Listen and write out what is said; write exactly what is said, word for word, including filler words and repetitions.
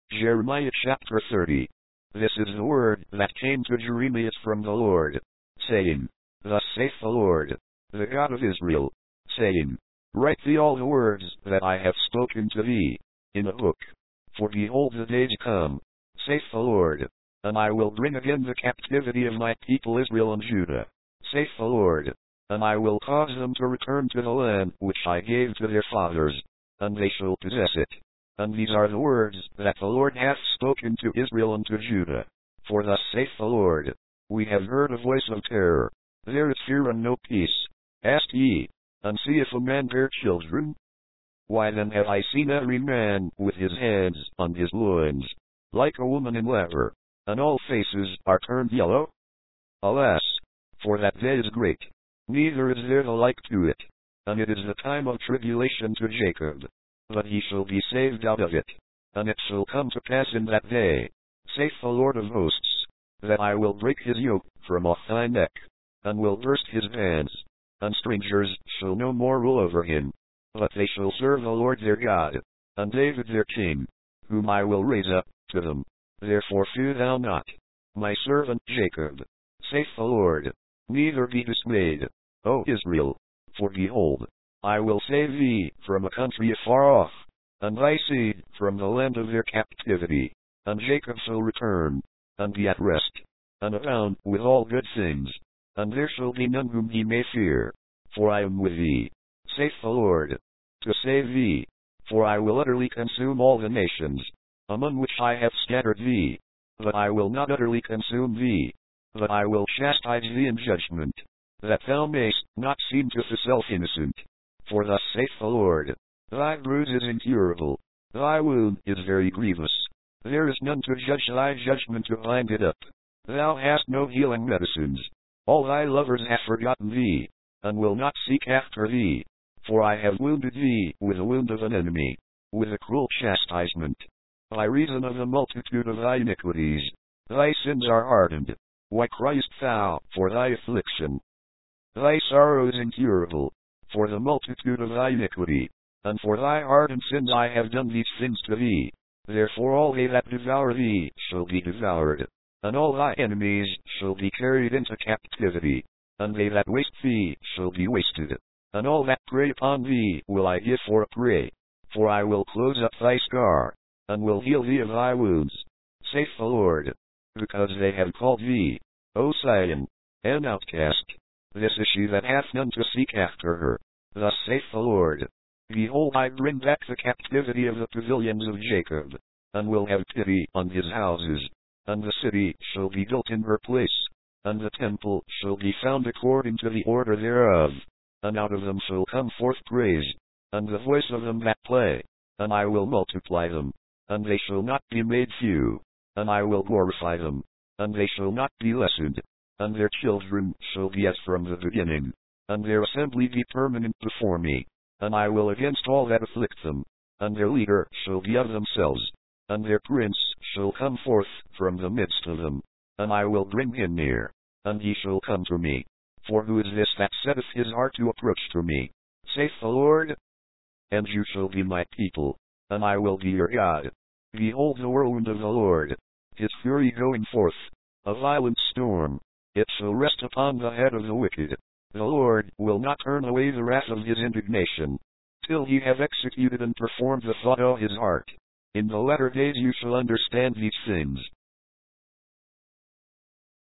Jeremiah chapter thirty. This is the word that came to Jeremiah from the Lord, saying, Thus saith the Lord, the God of Israel, saying, Write thee all the words that I have spoken to thee, in a book. For behold, the days come, saith the Lord, and I will bring again the captivity of my people Israel and Judah, saith the Lord, and I will cause them to return to the land which I gave to their fathers, and they shall possess it. And these are the words that the Lord hath spoken to Israel and to Judah. For thus saith the Lord, We have heard a voice of terror, there is fear and no peace. Ask ye, and see if a man bear children? Why then have I seen every man with his hands on his loins, like a woman in labor, and all faces are turned yellow? Alas, for that day is great, neither is there the like to it, and it is the time of tribulation to Jacob. But he shall be saved out of it. And it shall come to pass in that day, saith the Lord of hosts, that I will break his yoke from off thy neck, and will burst his bands, and strangers shall no more rule over him, but they shall serve the Lord their God, and David their king, whom I will raise up to them. Therefore fear thou not, my servant Jacob, saith the Lord, neither be dismayed, O Israel, for behold, I will save thee from a country afar off, and thy seed from the land of their captivity. And Jacob shall return, and be at rest, and abound with all good things, and there shall be none whom he may fear. For I am with thee, saith the Lord, to save thee. For I will utterly consume all the nations, among which I have scattered thee, but I will not utterly consume thee, but I will chastise thee in judgment, that thou mayst not seem to thyself innocent. For thus saith the Lord, Thy bruise is incurable, thy wound is very grievous. There is none to judge thy judgment to bind it up. Thou hast no healing medicines. All thy lovers have forgotten thee, and will not seek after thee. For I have wounded thee with the wound of an enemy, with a cruel chastisement. By reason of the multitude of thy iniquities, thy sins are hardened. Why criest thou for thy affliction? Thy sorrow is incurable, for the multitude of thy iniquity, and for thy hardened sins I have done these things to thee. Therefore all they that devour thee shall be devoured, and all thy enemies shall be carried into captivity, and they that waste thee shall be wasted, and all that prey upon thee will I give for a prey. For I will close up thy scar, and will heal thee of thy wounds, saith the Lord, because they have called thee, O Zion, an outcast. This is she that hath none to seek after her. Thus saith the Lord, Behold, I bring back the captivity of the pavilions of Jacob, and will have pity on his houses, and the city shall be built in her place, and the temple shall be found according to the order thereof, and out of them shall come forth praise, and the voice of them that play, and I will multiply them, and they shall not be made few, and I will glorify them, and they shall not be lessened. And their children shall be as from the beginning, and their assembly be permanent before me. And I will against all that afflict them, and their leader shall be of themselves, and their prince shall come forth from the midst of them, and I will bring him near, and he shall come to me. For who is this that setteth his heart to approach to me, saith the Lord? And you shall be my people, and I will be your God. Behold the whirlwind of the Lord, his fury going forth, a violent storm. It shall rest upon the head of the wicked. The Lord will not turn away the wrath of his indignation, till he have executed and performed the thought of his heart. In the latter days you shall understand these things.